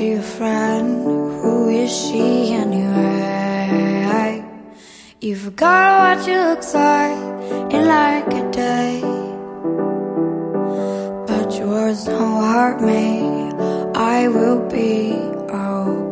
to your friend. Who is she anyway? You forgot what she looks like in like a day, but your words don't hurt me. I will be okay.